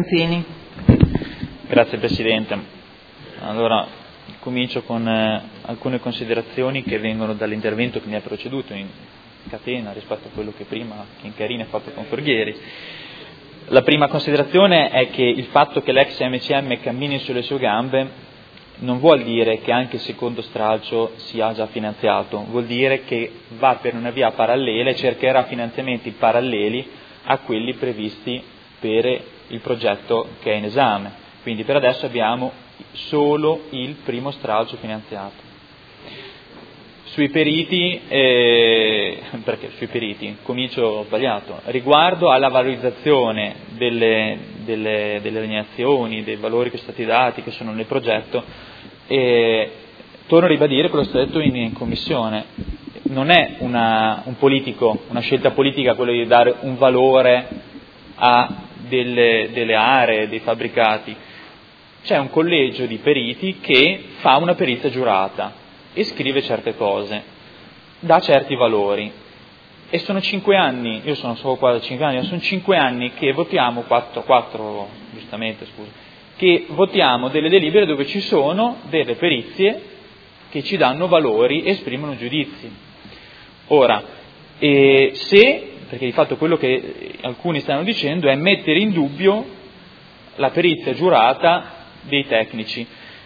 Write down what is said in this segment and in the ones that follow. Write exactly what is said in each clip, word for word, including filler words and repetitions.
Mazzini. Grazie Presidente. Allora, comincio con eh, alcune considerazioni che vengono dall'intervento che mi ha preceduto in catena rispetto a quello che prima Chincarini ha fatto con Forghieri. La prima considerazione è che il fatto che l'ex M C M cammini sulle sue gambe non vuol dire che anche il secondo stralcio sia già finanziato, vuol dire che va per una via parallela e cercherà finanziamenti paralleli a quelli previsti per il progetto che è in esame. Quindi per adesso abbiamo solo il primo stralcio finanziato. Sui periti, eh, perché sui periti, comincio sbagliato, riguardo alla valorizzazione delle, delle, delle alienazioni, dei valori che sono stati dati, che sono nel progetto, eh, torno a ribadire quello che ho detto in, in commissione, non è una, un politico, una scelta politica quello di dare un valore a delle, delle aree, dei fabbricati. C'è un collegio di periti che fa una perizia giurata e scrive certe cose, dà certi valori, e sono cinque anni, io sono solo qua da cinque anni, sono cinque anni che votiamo, quattro, quattro giustamente scusa, che votiamo delle delibere dove ci sono delle perizie che ci danno valori e esprimono giudizi. Ora, eh, se, perché di fatto quello che alcuni stanno dicendo è mettere in dubbio la perizia giurata dei tecnici.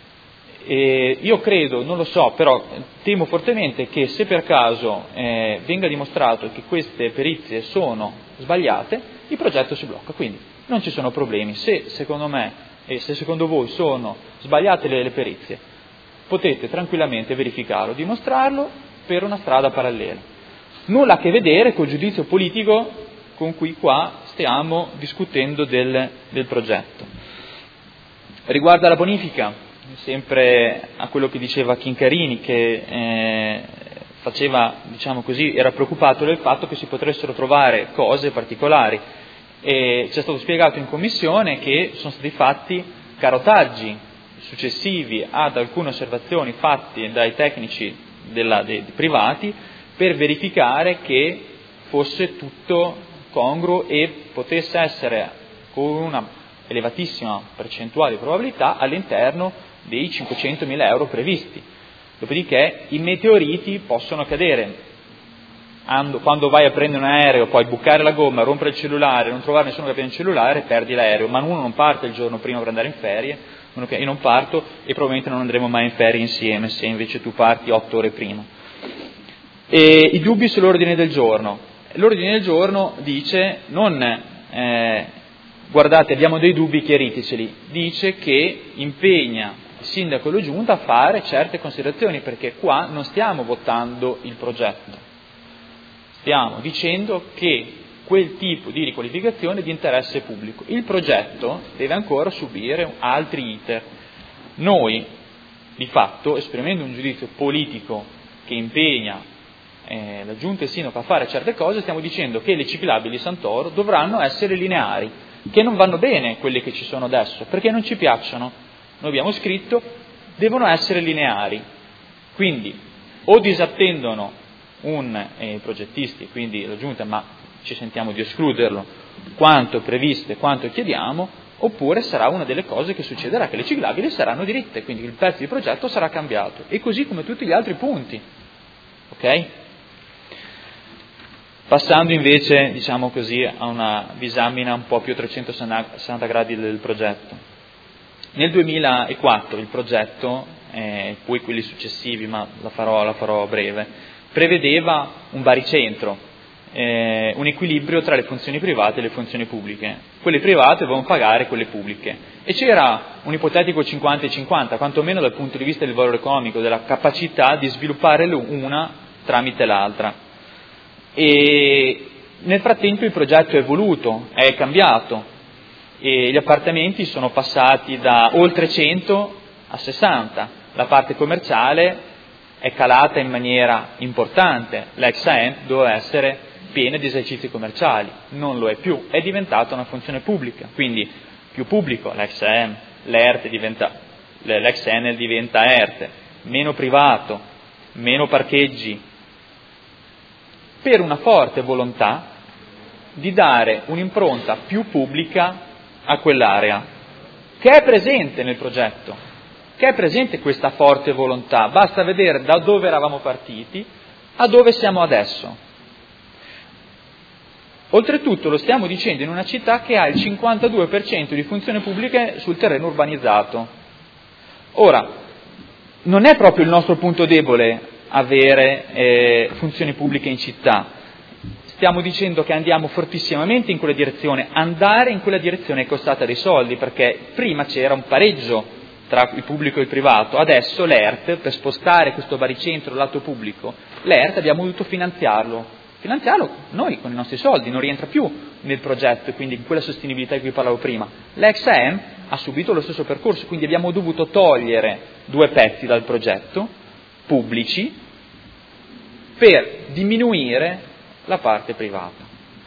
E io credo, non lo so, però temo fortemente che se per caso eh, venga dimostrato che queste perizie sono sbagliate, il progetto si blocca, quindi non ci sono problemi. Se secondo me e se secondo voi sono sbagliate le, le perizie, potete tranquillamente verificarlo, dimostrarlo per una strada parallela. Nulla a che vedere col giudizio politico con cui qua stiamo discutendo del, del progetto. Riguardo alla bonifica, sempre a quello che diceva Chincarini, che eh, faceva, diciamo così, era preoccupato del fatto che si potessero trovare cose particolari, e ci è stato spiegato in commissione che sono stati fatti carotaggi successivi ad alcune osservazioni fatte dai tecnici della, dei, dei privati per verificare che fosse tutto congruo e potesse essere con una elevatissima percentuale di probabilità all'interno dei cinquecentomila euro previsti. Dopodiché i meteoriti possono cadere. Quando vai a prendere un aereo, puoi bucare la gomma, rompere il cellulare, non trovare nessuno che abbia un cellulare, perdi l'aereo, ma uno non parte il giorno prima per andare in ferie, uno che io non parto e probabilmente non andremo mai in ferie insieme se invece tu parti otto ore prima. E i dubbi sull'ordine del giorno. L'ordine del giorno dice non eh, guardate, abbiamo dei dubbi, chiariteceli, dice che impegna il sindaco e la giunta a fare certe considerazioni, perché qua non stiamo votando il progetto, stiamo dicendo che quel tipo di riqualificazione è di interesse pubblico. Il progetto deve ancora subire altri iter. Noi, di fatto, esprimendo un giudizio politico che impegna eh, la giunta e il sindaco a fare certe cose, stiamo dicendo che le ciclabili Santoro dovranno essere lineari, che non vanno bene quelle che ci sono adesso, perché non ci piacciono. Noi abbiamo scritto, devono essere lineari. Quindi, o disattendono un eh, progettisti, quindi la giunta, ma ci sentiamo di escluderlo, quanto previsto e quanto chiediamo, oppure sarà una delle cose che succederà, che le ciclabili saranno diritte, quindi il pezzo di progetto sarà cambiato, e così come tutti gli altri punti. Ok? Passando invece, diciamo così, a una disamina un po' più a trecentosessanta gradi del progetto. Nel duemilaquattro il progetto, eh, poi quelli successivi, ma la farò, la farò breve, prevedeva un baricentro, eh, un equilibrio tra le funzioni private e le funzioni pubbliche. Quelle private dovevano pagare quelle pubbliche. E c'era un ipotetico cinquanta e cinquanta, quantomeno dal punto di vista del valore economico, della capacità di sviluppare una tramite l'altra. E nel frattempo il progetto è evoluto, è cambiato, e gli appartamenti sono passati da oltre cento a sessanta, la parte commerciale è calata in maniera importante, l'ex A M doveva essere piena di esercizi commerciali, non lo è più, è diventata una funzione pubblica, quindi più pubblico l'ex A M, l'E R T diventa, l'ex Enel diventa E R T, meno privato, meno parcheggi, per una forte volontà di dare un'impronta più pubblica a quell'area, che è presente nel progetto, che è presente questa forte volontà, basta vedere da dove eravamo partiti a dove siamo adesso. Oltretutto lo stiamo dicendo in una città che ha il cinquantadue per cento di funzioni pubbliche sul terreno urbanizzato. Ora, non è proprio il nostro punto debole avere eh, funzioni pubbliche in città. Stiamo dicendo che andiamo fortissimamente in quella direzione. Andare in quella direzione è costata dei soldi, perché prima c'era un pareggio tra il pubblico e il privato, adesso l'E R T, per spostare questo baricentro dal lato pubblico, l'E R T abbiamo dovuto finanziarlo. Finanziarlo noi con i nostri soldi, non rientra più nel progetto, quindi in quella sostenibilità di cui parlavo prima. L'ex A M ha subito lo stesso percorso, quindi abbiamo dovuto togliere due pezzi dal progetto, pubblici, per diminuire la parte privata.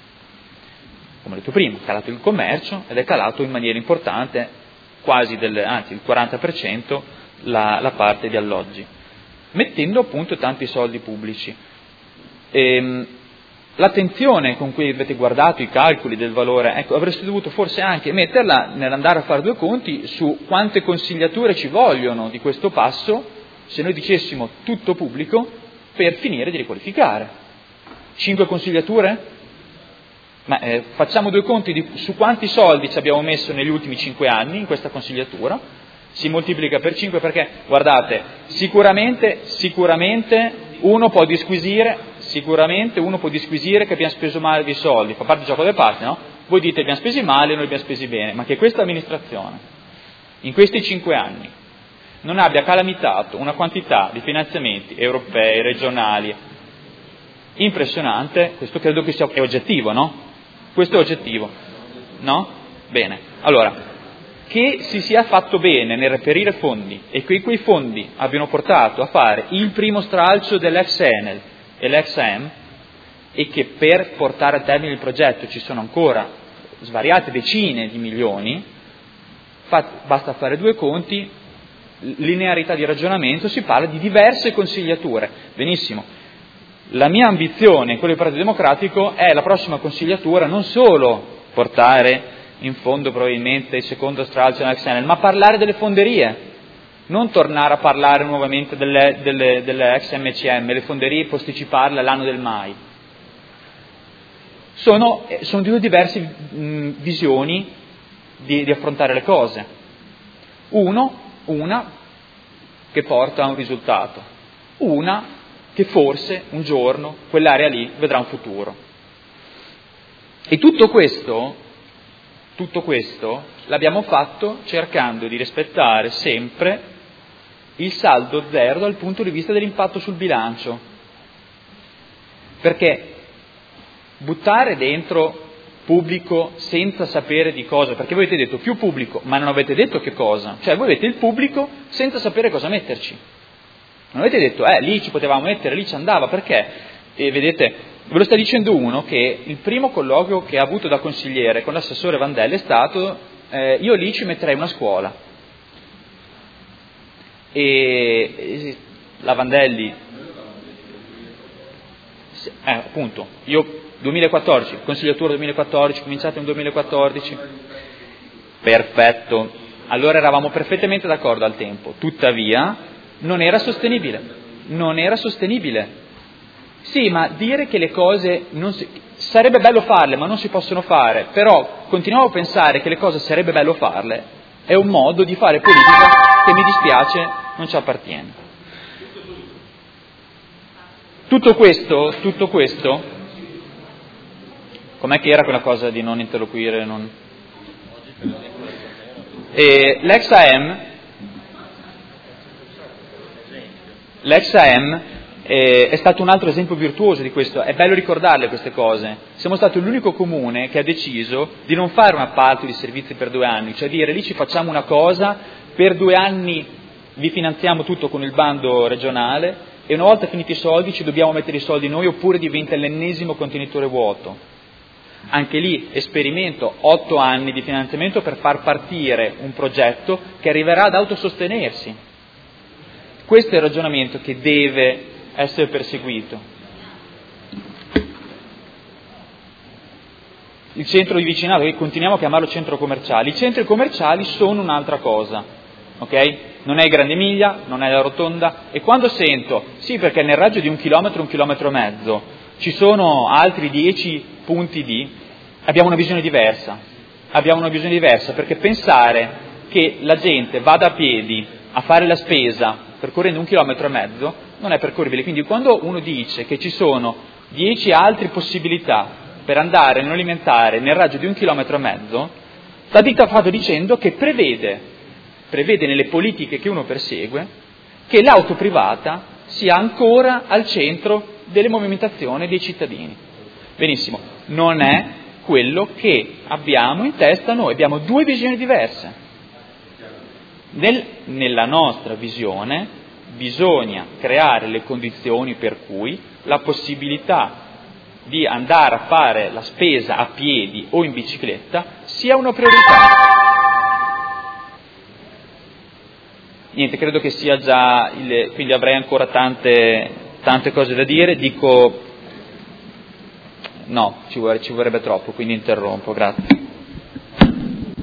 Come ho detto prima, è calato il commercio ed è calato in maniera importante, quasi del, anzi il quaranta per cento, la, la parte di alloggi, mettendo appunto tanti soldi pubblici. Ehm, L'attenzione con cui avete guardato i calcoli del valore, ecco, avreste dovuto forse anche metterla nell'andare a fare due conti su quante consigliature ci vogliono di questo passo, se noi dicessimo tutto pubblico, per finire di riqualificare. Cinque consigliature? Ma eh, facciamo due conti di, su quanti soldi ci abbiamo messo negli ultimi cinque anni in questa consigliatura, si moltiplica per cinque perché, guardate, sicuramente, sicuramente uno può disquisire Sicuramente uno può disquisire che abbiamo speso male dei soldi, fa parte del gioco delle parti, no? Voi dite abbiamo spesi male, noi abbiamo spesi bene, ma che questa amministrazione, in questi cinque anni, non abbia calamitato una quantità di finanziamenti europei, regionali, impressionante, questo credo che sia è oggettivo, no? Questo è oggettivo, no? Bene, allora, che si sia fatto bene nel reperire fondi e che quei fondi abbiano portato a fare il primo stralcio dell'ex Enel e l'ex A M, e che per portare a termine il progetto ci sono ancora svariate decine di milioni, basta fare due conti, linearità di ragionamento, si parla di diverse consigliature. Benissimo, la mia ambizione, quella del Partito Democratico, è la prossima consigliatura non solo portare in fondo probabilmente il secondo stralcio dell'ex Enel, ma parlare delle fonderie. Non tornare a parlare nuovamente delle, delle, delle ex M C M, le fonderie, posticiparle all'anno del mai. Sono, sono due diverse mh, visioni di, di affrontare le cose. Uno, una che porta a un risultato, una che forse un giorno quell'area lì vedrà un futuro. E tutto questo, tutto questo l'abbiamo fatto cercando di rispettare sempre il saldo zero dal punto di vista dell'impatto sul bilancio, perché buttare dentro pubblico senza sapere di cosa, perché voi avete detto più pubblico, ma non avete detto che cosa, cioè voi avete il pubblico senza sapere cosa metterci, non avete detto eh lì ci potevamo mettere, lì ci andava, perché e vedete, ve lo sta dicendo uno che il primo colloquio che ha avuto da consigliere con l'assessore Vandelli è stato eh, io lì ci metterei una scuola. E la Vandelli, eh, appunto, io duemilaquattordici, consigliatura duemilaquattordici, cominciato nel duemilaquattordici, perfetto, allora eravamo perfettamente d'accordo al tempo, tuttavia non era sostenibile, non era sostenibile. Sì, ma dire che le cose non si, sarebbe bello farle, ma non si possono fare, però continuiamo a pensare che le cose sarebbe bello farle, è un modo di fare politica che mi dispiace non ci appartiene. Tutto questo, tutto questo, com'è che era quella cosa di non interloquire? Non... E l'ex A M, l'ex A M è stato un altro esempio virtuoso di questo, è bello ricordarle queste cose. Siamo stati l'unico comune che ha deciso di non fare un appalto di servizi per due anni, cioè dire lì ci facciamo una cosa, per due anni vi finanziamo tutto con il bando regionale e una volta finiti i soldi ci dobbiamo mettere i soldi noi oppure diventa l'ennesimo contenitore vuoto. Anche lì esperimento, otto anni di finanziamento per far partire un progetto che arriverà ad autosostenersi. Questo è il ragionamento che deve essere perseguito. il centro di vicinato, che continuiamo a chiamarlo centro commerciale, i centri commerciali sono un'altra cosa, ok? Non è il Grande Emilia, non è la Rotonda, e quando sento, sì perché nel raggio di un chilometro, un chilometro e mezzo, ci sono altri dieci punti di, abbiamo una visione diversa, abbiamo una visione diversa, perché pensare che la gente vada a piedi a fare la spesa percorrendo un chilometro e mezzo non è percorribile, quindi quando uno dice che ci sono dieci altre possibilità per andare non alimentare nel raggio di un chilometro e mezzo, sta di fatto dicendo che prevede, prevede nelle politiche che uno persegue che l'auto privata sia ancora al centro delle movimentazioni dei cittadini. Benissimo, non è quello che abbiamo in testa noi, abbiamo due visioni diverse. Nel, nella nostra visione bisogna creare le condizioni per cui la possibilità di andare a fare la spesa a piedi o in bicicletta sia una priorità. Niente, credo che sia già, il, quindi avrei ancora tante, tante cose da dire, dico no, ci, vorrebbe, ci vorrebbe troppo, quindi interrompo, grazie.